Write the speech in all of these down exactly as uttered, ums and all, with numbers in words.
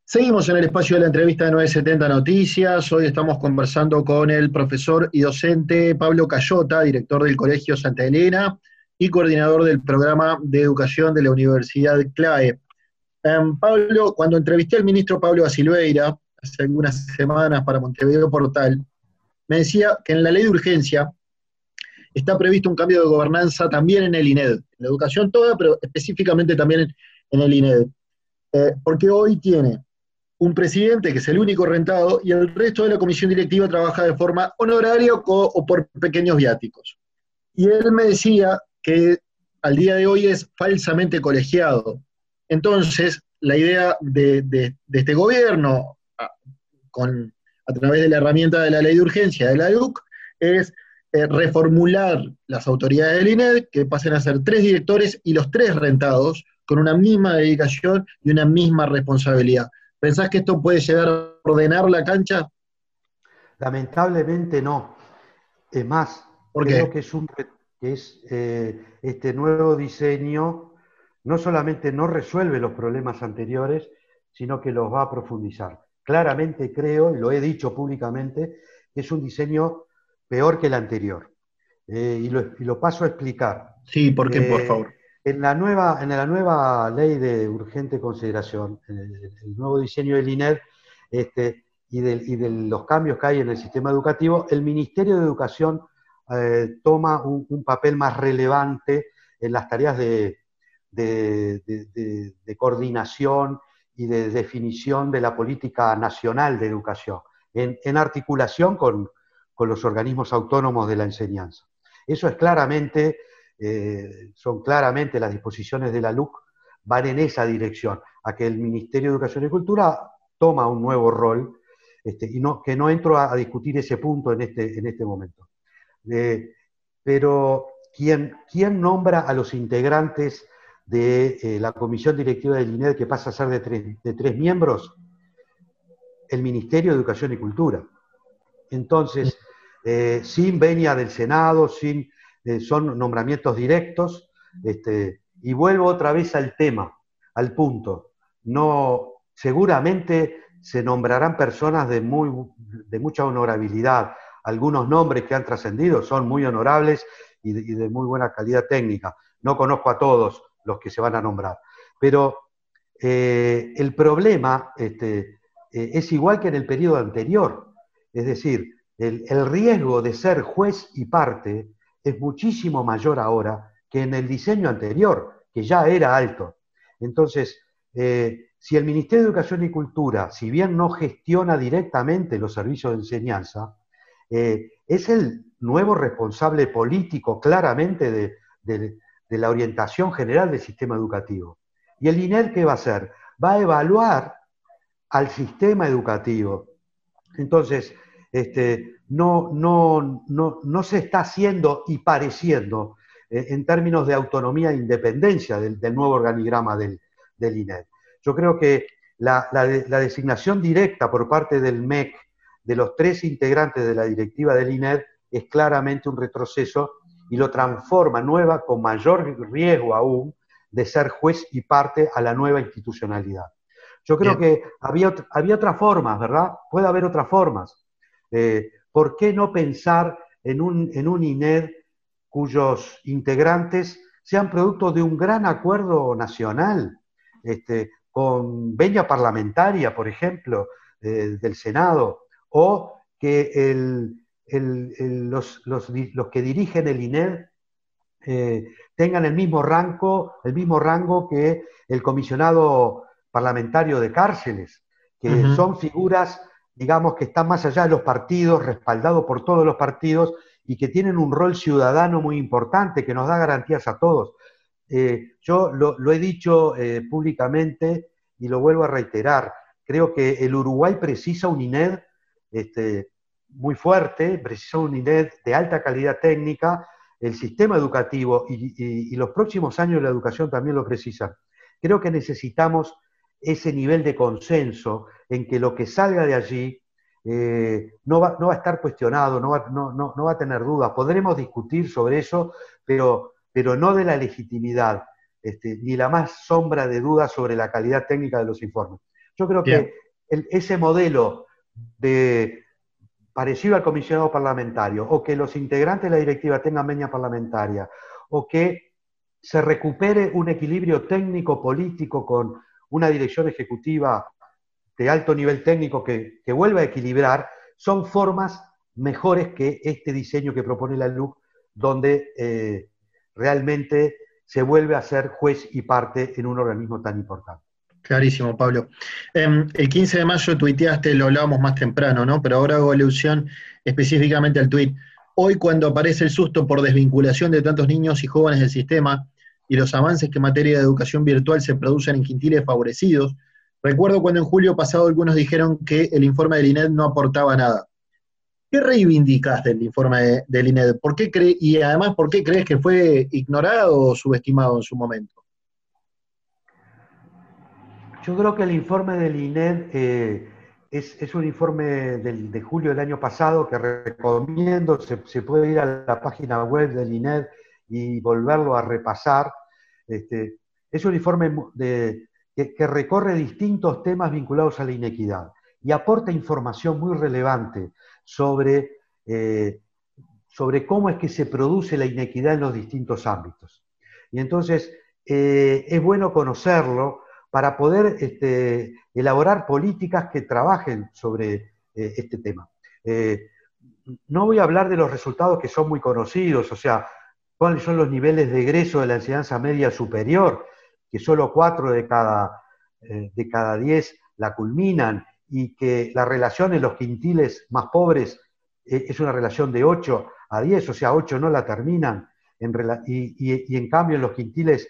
Seguimos en el espacio de la entrevista de novecientos setenta Noticias. Hoy estamos conversando con el profesor y docente Pablo Cayota, director del Colegio Santa Elena y coordinador del programa de educación de la Universidad CLAE. Um, Pablo, cuando entrevisté al ministro Pablo da Silveira hace algunas semanas para Montevideo Portal, me decía que en la ley de urgencia está previsto un cambio de gobernanza también en el INED, en la educación toda, pero específicamente también en, en el INED. Eh, porque hoy tiene un presidente que es el único rentado y el resto de la comisión directiva trabaja de forma honoraria o, o por pequeños viáticos. Y él me decía que al día de hoy es falsamente colegiado. Entonces, la idea de, de, de este gobierno, a, con, a través de la herramienta de la ley de urgencia de la E D U C, es eh, reformular las autoridades del INED, que pasen a ser tres directores y los tres rentados, con una misma dedicación y una misma responsabilidad. ¿Pensás que esto puede llegar a ordenar la cancha? Lamentablemente no. Es más, ¿Por creo qué? que es, un, que es eh, este nuevo diseño no solamente no resuelve los problemas anteriores, sino que los va a profundizar. Claramente creo, y lo he dicho públicamente, que es un diseño peor que el anterior. Eh, y, lo, y lo paso a explicar. Sí, ¿por qué, por Eh, favor? en, la nueva, en la nueva ley de urgente consideración, el, el nuevo diseño del INED, este, y de, y de los cambios que hay en el sistema educativo, el Ministerio de Educación eh, toma un, un papel más relevante en las tareas de, de, de, de, de coordinación y de definición de la política nacional de educación, en, en articulación con, con los organismos autónomos de la enseñanza. Eso es claramente, eh, son claramente las disposiciones de la L U C, van en esa dirección, a que el Ministerio de Educación y Cultura toma un nuevo rol, este, y no, que no entro a, a discutir ese punto en este, en este momento. Eh, pero, ¿quién, ¿quién nombra a los integrantes de eh, la comisión directiva del INED, que pasa a ser de tres, de tres miembros? El Ministerio de Educación y Cultura. Entonces, eh, sin venia del Senado, sin, eh, son nombramientos directos, este, y vuelvo otra vez al tema, al punto. No, seguramente se nombrarán personas de, muy, de mucha honorabilidad. Algunos nombres que han trascendido son muy honorables y de, y de muy buena calidad técnica. No conozco a todos los que se van a nombrar. Pero eh, el problema este, eh, es igual que en el periodo anterior. Es decir, el, el riesgo de ser juez y parte es muchísimo mayor ahora que en el diseño anterior, que ya era alto. Entonces, eh, si el Ministerio de Educación y Cultura, si bien no gestiona directamente los servicios de enseñanza, eh, es el nuevo responsable político claramente de, de, de la orientación general del sistema educativo. ¿Y el INED qué va a hacer? Va a evaluar al sistema educativo. Entonces, este, no, no, no, no se está haciendo y pareciendo eh, en términos de autonomía e independencia del, del nuevo organigrama del, del INED. Yo creo que la, la, la designación directa por parte del M E C de los tres integrantes de la directiva del INED es claramente un retroceso y lo transforma nueva, con mayor riesgo aún, de ser juez y parte a la nueva institucionalidad. Yo creo Bien. que había, había otras formas, ¿verdad? Puede haber otras formas. Eh, ¿Por qué no pensar en un, en un INED cuyos integrantes sean producto de un gran acuerdo nacional, este, con venia parlamentaria, por ejemplo, eh, del Senado, o que el, el, el, los, los, los que dirigen el INED eh, tengan el mismo rango, el mismo rango que el comisionado parlamentario de cárceles, que Uh-huh. son figuras, digamos, que están más allá de los partidos, respaldados por todos los partidos y que tienen un rol ciudadano muy importante, que nos da garantías a todos. Eh, yo lo, lo, he dicho eh, públicamente y lo vuelvo a reiterar. Creo que el Uruguay precisa un INED este, muy fuerte, precisa un INED de alta calidad técnica. El sistema educativo y, y, y los próximos años de la educación también lo precisan. Creo que necesitamos ese nivel de consenso en que lo que salga de allí eh, no, va, no va a estar cuestionado, no va, no, no, no va a tener dudas. Podremos discutir sobre eso, pero, pero no de la legitimidad, este, ni la más sombra de duda sobre la calidad técnica de los informes. Yo creo Bien. que el, ese modelo de parecido al comisionado parlamentario, o que los integrantes de la directiva tengan venia parlamentaria, o que se recupere un equilibrio técnico-político con una dirección ejecutiva de alto nivel técnico que, que vuelva a equilibrar, son formas mejores que este diseño que propone la L U C, donde eh, realmente se vuelve a ser juez y parte en un organismo tan importante. Clarísimo, Pablo. Eh, el quince de mayo tuiteaste, lo hablábamos más temprano, ¿no? Pero ahora hago alusión específicamente al tuit. Hoy, cuando aparece el susto por desvinculación de tantos niños y jóvenes del sistema y los avances que en materia de educación virtual se producen en quintiles favorecidos, recuerdo cuando en julio pasado algunos dijeron que el informe del I N E D no aportaba nada. ¿Qué reivindicás del informe de, del I N E D? ¿Por qué cre y además, ¿por qué crees que fue ignorado o subestimado en su momento? Yo creo que el informe del I N E D eh, es, es, un informe del, de julio del año pasado que recomiendo, se, se, puede ir a la página web del I N E D y volverlo a repasar. Este, es un informe de, que, que recorre distintos temas vinculados a la inequidad y aporta información muy relevante sobre, eh, sobre cómo es que se produce la inequidad en los distintos ámbitos. Y entonces eh, es bueno conocerlo para poder este, elaborar políticas que trabajen sobre eh, este tema. Eh, no voy a hablar de los resultados que son muy conocidos, o sea, cuáles son los niveles de egreso de la enseñanza media superior, que solo cuatro de cada, eh, de cada diez la culminan, y que la relación en los quintiles más pobres eh, es una relación de ocho a diez, o sea, ocho no la terminan, en y, y, y en cambio en los quintiles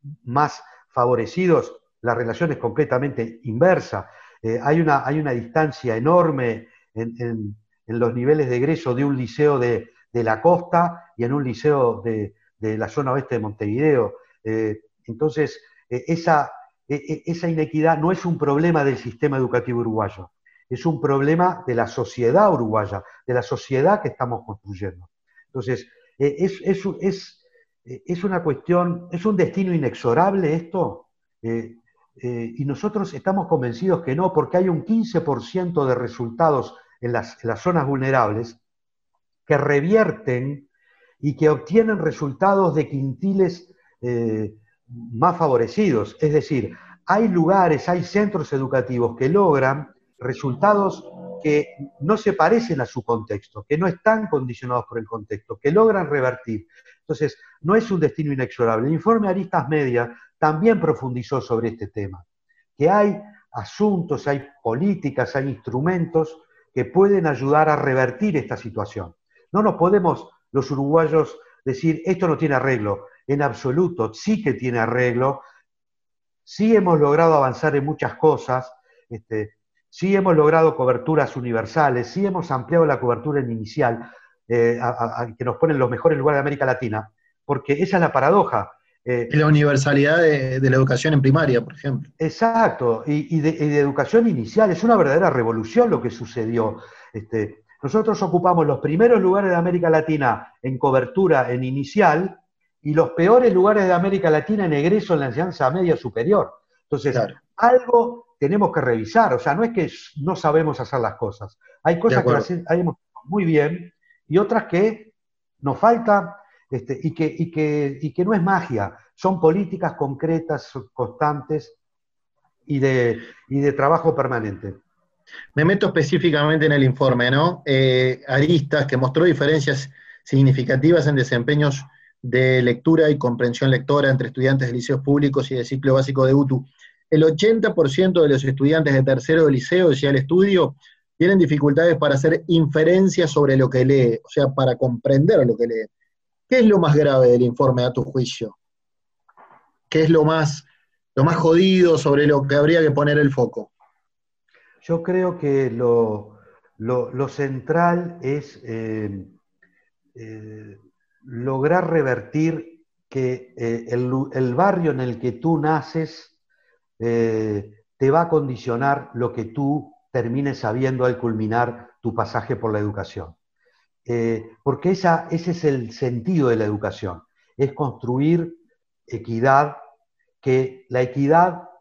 más favorecidos la relación es completamente inversa. Eh, hay, una, hay una distancia enorme en, en, en, los niveles de egreso de un liceo de, de la costa y en un liceo de, de la zona oeste de Montevideo. Eh, entonces, eh, esa, eh, esa inequidad no es un problema del sistema educativo uruguayo, es un problema de la sociedad uruguaya, de la sociedad que estamos construyendo. Entonces, eh, es, es, es, es una cuestión, es un destino inexorable esto. Eh, Eh, y nosotros estamos convencidos que no, porque hay un quince por ciento de resultados en las, en las zonas vulnerables que revierten y que obtienen resultados de quintiles eh, más favorecidos. Es decir, hay lugares, hay centros educativos que logran resultados que no se parecen a su contexto, que no están condicionados por el contexto, que logran revertir. Entonces, no es un destino inexorable. El informe Aristas Media también profundizó sobre este tema, que hay asuntos, hay políticas, hay instrumentos que pueden ayudar a revertir esta situación. No nos podemos los uruguayos decir, esto no tiene arreglo. En absoluto, sí que tiene arreglo. Sí hemos logrado avanzar en muchas cosas, este, sí hemos logrado coberturas universales, sí hemos ampliado la cobertura en inicial, eh, a, a, que nos ponen los mejores lugares de América Latina, porque esa es la paradoja. Eh, la universalidad de, de la educación en primaria, por ejemplo. Exacto, y, y, de, y de educación inicial, es una verdadera revolución lo que sucedió. Este, nosotros ocupamos los primeros lugares de América Latina en cobertura en inicial y los peores lugares de América Latina en egreso en la enseñanza media superior. Entonces, claro, algo tenemos que revisar, o sea, no es que no sabemos hacer las cosas. Hay cosas que las hacemos muy bien y otras que nos faltan este, y, que, y, que, y que no es magia, son políticas concretas, constantes y de, y de trabajo permanente. Me meto específicamente en el informe, ¿no? Eh, Aristas, que mostró diferencias significativas en desempeños de lectura y comprensión lectora entre estudiantes de liceos públicos y de ciclo básico de U T U. El ochenta por ciento de los estudiantes de tercero de liceo, decía el estudio, tienen dificultades para hacer inferencias sobre lo que lee, o sea, para comprender lo que lee. ¿Qué es lo más grave del informe, a tu juicio? ¿Qué es lo más, lo más jodido sobre lo que habría que poner el foco? Yo creo que lo, lo, lo central es eh, eh, lograr revertir que eh, el, el barrio en el que tú naces eh, te va a condicionar lo que tú termines sabiendo al culminar tu pasaje por la educación. Eh, porque esa, ese es el sentido de la educación, es construir equidad, que la equidad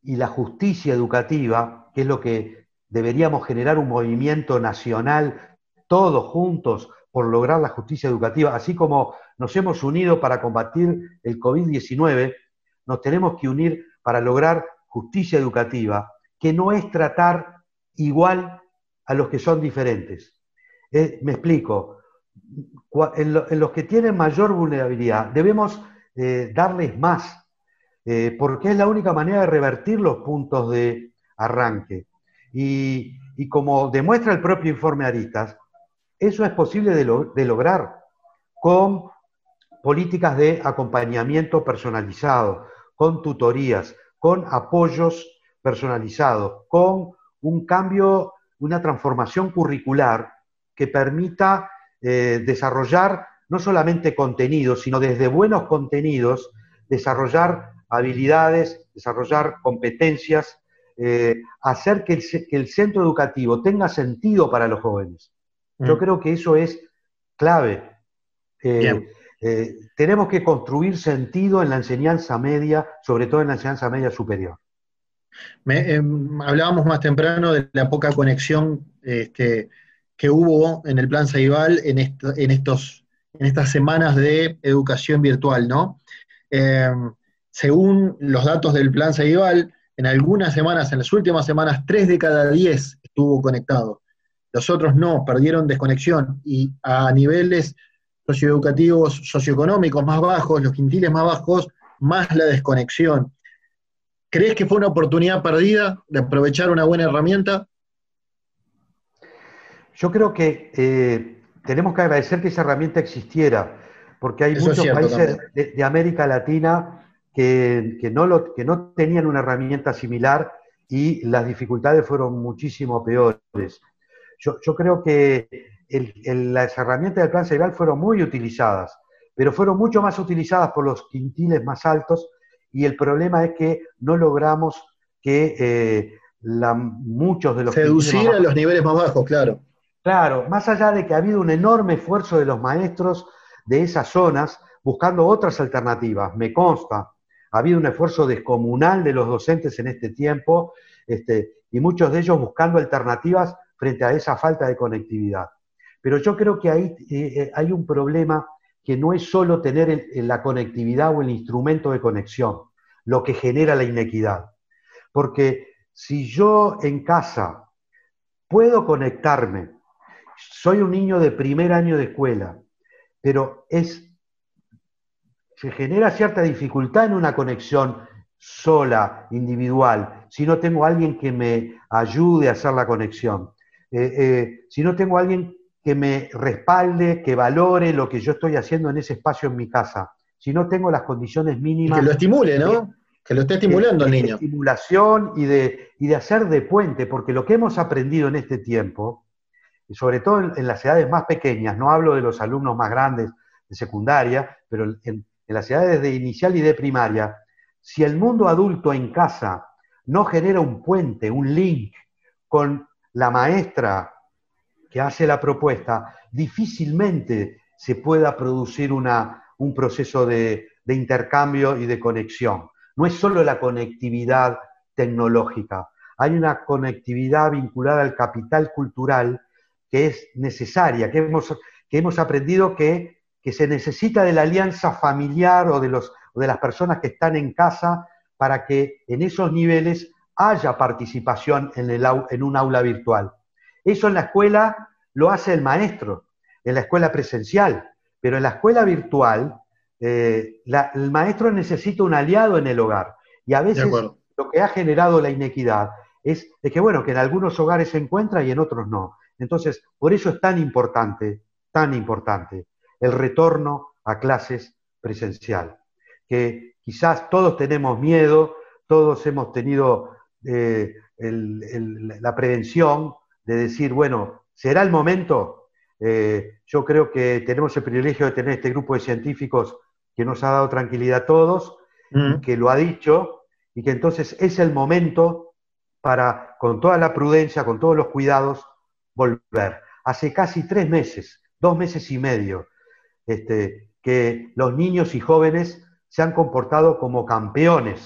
y la justicia educativa, que es lo que deberíamos generar un movimiento nacional, todos juntos, por lograr la justicia educativa, así como nos hemos unido para combatir el COVID diecinueve, nos tenemos que unir para lograr justicia educativa, que no es tratar igual a los que son diferentes. Eh, me explico. En, lo, en los que tienen mayor vulnerabilidad debemos eh, darles más, eh, porque es la única manera de revertir los puntos de arranque. Y, y como demuestra el propio informe Aristas, eso es posible de, lo, de lograr con políticas de acompañamiento personalizado, con tutorías, con apoyos personalizados, con un cambio, una transformación curricular que permita eh, desarrollar no solamente contenidos, sino desde buenos contenidos, desarrollar habilidades, desarrollar competencias, eh, hacer que el, que el centro educativo tenga sentido para los jóvenes. Yo mm. creo que eso es clave. Eh, eh, tenemos que construir sentido en la enseñanza media, sobre todo en la enseñanza media superior. Me, eh, hablábamos más temprano de la poca conexión este, que hubo en el Plan Ceibal en, esto, en, estos, en estas semanas de educación virtual, ¿no? Eh, según los datos del Plan Ceibal, en algunas semanas, en las últimas semanas, tres de cada diez estuvo conectado. Los otros no, perdieron desconexión, y a niveles socioeducativos, socioeconómicos más bajos, los quintiles más bajos, más la desconexión. ¿Crees que fue una oportunidad perdida de aprovechar una buena herramienta? Yo creo que eh, tenemos que agradecer que esa herramienta existiera, porque hay Eso muchos países de, de América Latina que, que, no lo, que no tenían una herramienta similar y las dificultades fueron muchísimo peores. Yo, yo creo que el, el, las herramientas del Plan Ceibal fueron muy utilizadas, pero fueron mucho más utilizadas por los quintiles más altos, y el problema es que no logramos que eh, la, muchos de los seducir a los niveles más bajos, claro. Claro, más allá de que ha habido un enorme esfuerzo de los maestros de esas zonas buscando otras alternativas, me consta, ha habido un esfuerzo descomunal de los docentes en este tiempo, este, y muchos de ellos buscando alternativas frente a esa falta de conectividad. Pero yo creo que ahí eh, hay un problema que no es solo tener el, la conectividad o el instrumento de conexión, lo que genera la inequidad. Porque si yo en casa puedo conectarme, soy un niño de primer año de escuela, pero es, se genera cierta dificultad en una conexión sola, individual, si no tengo a alguien que me ayude a hacer la conexión, eh, eh, si no tengo a alguien que me respalde, que valore lo que yo estoy haciendo en ese espacio en mi casa, si no tengo las condiciones mínimas... Y que lo estimule, ¿no? De, que lo esté estimulando de, al de niño. Estimulación y de, y de hacer de puente, porque lo que hemos aprendido en este tiempo, y sobre todo en, en las edades más pequeñas, no hablo de los alumnos más grandes de secundaria, pero en, en las edades de inicial y de primaria, si el mundo adulto en casa no genera un puente, un link con la maestra que hace la propuesta, difícilmente se pueda producir una, un proceso de, de intercambio y de conexión. No es solo la conectividad tecnológica, hay una conectividad vinculada al capital cultural que es necesaria, que hemos, que hemos aprendido que, que se necesita de la alianza familiar o de, los, o de las personas que están en casa para que en esos niveles haya participación en, el, en un aula virtual. Eso en la escuela lo hace el maestro, en la escuela presencial, pero en la escuela virtual eh, la, el maestro necesita un aliado en el hogar. Y a veces lo que ha generado la inequidad es, es que, bueno, que en algunos hogares se encuentra y en otros no. Entonces, por eso es tan importante, tan importante, el retorno a clases presencial. Que quizás todos tenemos miedo, todos hemos tenido eh, el, el, la prevención de decir, bueno, ¿será el momento? Eh, yo creo que tenemos el privilegio de tener este grupo de científicos que nos ha dado tranquilidad a todos, mm. y que lo ha dicho, y que entonces es el momento para, con toda la prudencia, con todos los cuidados, volver. Hace casi tres meses, dos meses y medio, este, que los niños y jóvenes se han comportado como campeones,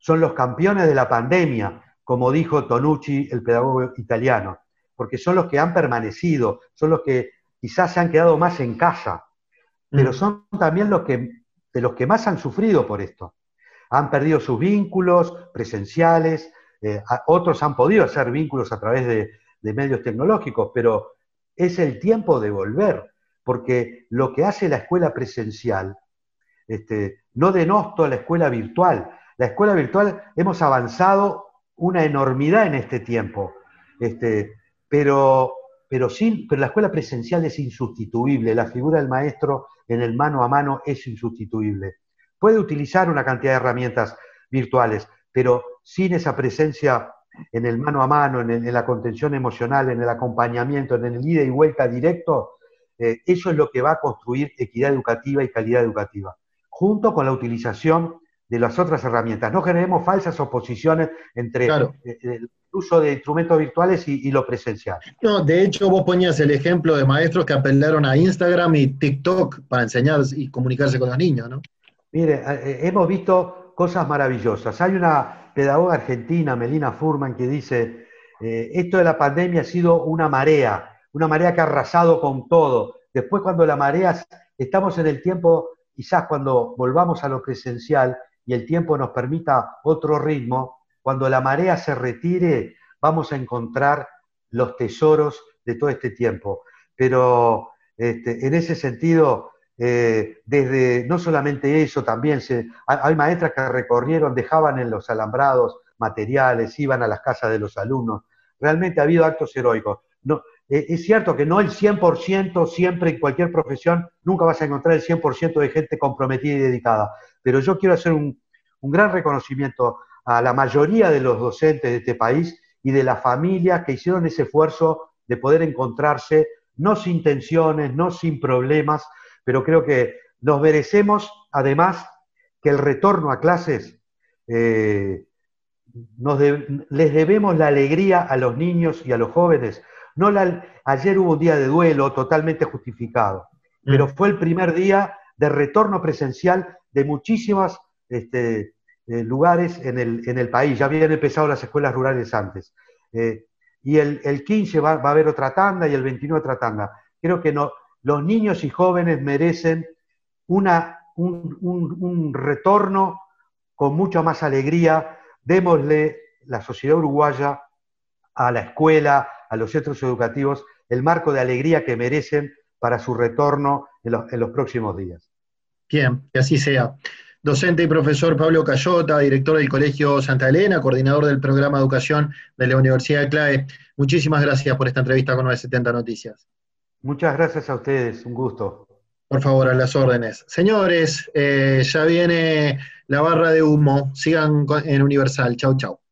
son los campeones de la pandemia, como dijo Tonucci, el pedagogo italiano, porque son los que han permanecido, son los que quizás se han quedado más en casa, pero son también los que, de los que más han sufrido por esto. Han perdido sus vínculos presenciales, eh, otros han podido hacer vínculos a través de, de medios tecnológicos, pero es el tiempo de volver, porque lo que hace la escuela presencial, este, no denosto a la escuela virtual. La escuela virtual hemos avanzado una enormidad en este tiempo, este, pero, pero, sin, pero la escuela presencial es insustituible, la figura del maestro en el mano a mano es insustituible. Puede utilizar una cantidad de herramientas virtuales, pero sin esa presencia en el mano a mano, en, el, en la contención emocional, en el acompañamiento, en el ida y vuelta directo, eh, eso es lo que va a construir equidad educativa y calidad educativa, junto con la utilización de las otras herramientas. No generemos falsas oposiciones entre claro. el uso de instrumentos virtuales y, y lo presencial. No, de hecho, vos ponías el ejemplo de maestros que apelaron a Instagram y TikTok para enseñar y comunicarse con los niños, ¿no? Mire, eh, hemos visto cosas maravillosas. Hay una pedagoga argentina, Melina Furman, que dice, eh, esto de la pandemia ha sido una marea, una marea que ha arrasado con todo. Después, cuando la marea, estamos en el tiempo, quizás cuando volvamos a lo presencial y el tiempo nos permita otro ritmo, cuando la marea se retire, vamos a encontrar los tesoros de todo este tiempo. Pero este, en ese sentido, eh, desde no solamente eso, también se, hay, hay maestras que recorrieron, dejaban en los alambrados materiales, iban a las casas de los alumnos. Realmente ha habido actos heroicos. No, eh, es cierto que no el cien por ciento siempre en cualquier profesión, nunca vas a encontrar el cien por ciento de gente comprometida y dedicada, pero yo quiero hacer un, un gran reconocimiento a la mayoría de los docentes de este país y de las familias que hicieron ese esfuerzo de poder encontrarse, no sin tensiones, no sin problemas, pero creo que nos merecemos, además, que el retorno a clases, eh, nos de, les debemos la alegría a los niños y a los jóvenes. No la, ayer hubo un día de duelo totalmente justificado, mm. pero fue el primer día de retorno presencial de muchísimas este, eh, lugares en el, en el país. Ya habían empezado las escuelas rurales antes. Eh, y el, el quince va, va a haber otra tanda y el veintinueve otra tanda. Creo que no, los niños y jóvenes merecen una, un, un, un retorno con mucha más alegría. Démosle, la sociedad uruguaya, a la escuela, a los centros educativos, el marco de alegría que merecen para su retorno en los, en los próximos días. Bien, que así sea. Docente y profesor Pablo Cayota, director del Colegio Santa Elena, coordinador del programa de educación de la Universidad de CLAE. Muchísimas gracias por esta entrevista con nueve setenta Noticias. Muchas gracias a ustedes, un gusto. Por favor, a las órdenes. Señores, eh, ya viene la barra de humo. Sigan en Universal. Chau, chau.